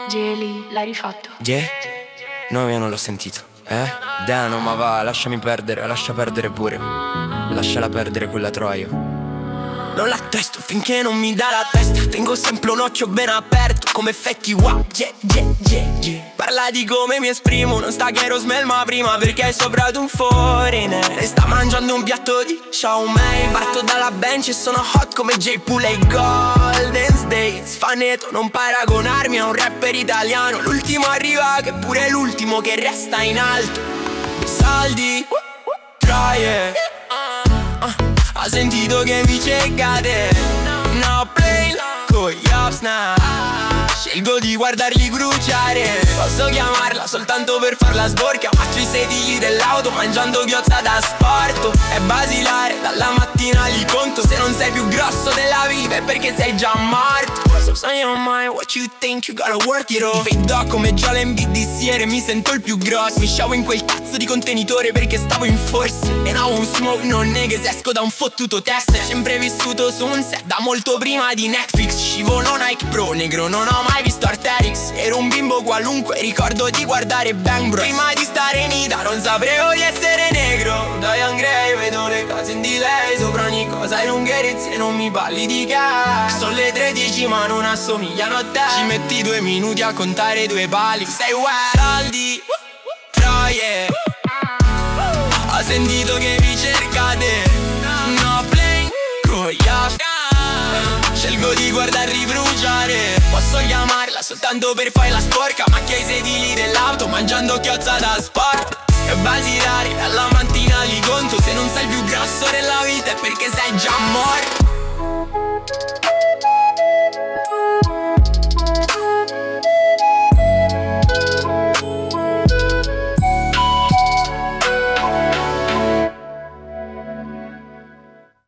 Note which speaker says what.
Speaker 1: Geli, l'hai rifatto?
Speaker 2: No, io non l'ho sentito. Dano, ma va, lasciami perdere, lascia perdere pure. Lasciala perdere quella troia. Non la testo finché non mi dà la testa. Tengo sempre un occhio ben aperto come effetti wow, Parla di come mi esprimo, non sta che Rosmel ma prima perché è sopra ad un foreigner. E sta mangiando un piatto di Ciao Mei. Parto dalla bench e sono hot come J-Pool e Golden State. Sfaneto, non paragonarmi a un rapper italiano. L'ultimo arriva che pure è l'ultimo che resta in alto. Soldi, troie. Ha sentito che mi cercate. No play, con gli ups now. Scelgo di guardarli bruciare. Posso chiamarla soltanto per farla sporca. Faccio i sedili dell'auto mangiando ghiozza da sporto. È basilare, dalla mattina li conto. Se non sei più grosso della vita è perché sei già morto. So say on mind, what you think, you gotta work it off. Vedo come Joel Embiid di siere, mi sento il più grosso. Mi sciavo in quel cazzo di contenitore perché stavo in forza. E now un smoke, non niggas, esco da un fottuto test. Sempre vissuto su un set da molto prima di Netflix. Scivolo Nike Pro, negro, non ho mai visto Arterix. Ero un bimbo qualunque, ricordo di guardare Bang Bros. Prima di stare in Ita non sapevo di essere negro. Da Young Grey vedo le cose in delay. Sopra ogni cosa in ungherezze e non mi parli di cash. Sono le 13 ma non assomigliano a te. Ci metti 2 minuti a contare 2 pali. Sei well, soldi, troie. Ho sentito che vi cercate. No play, con gli ups. Scelgo di guardarli bruciare. Posso chiamarla soltanto per fare la sporca. Macchia i sedili dell'auto mangiando chiozza da sport. E basilare, alla mattina li conto. Se non sei più grosso della vita è perché sei già morto.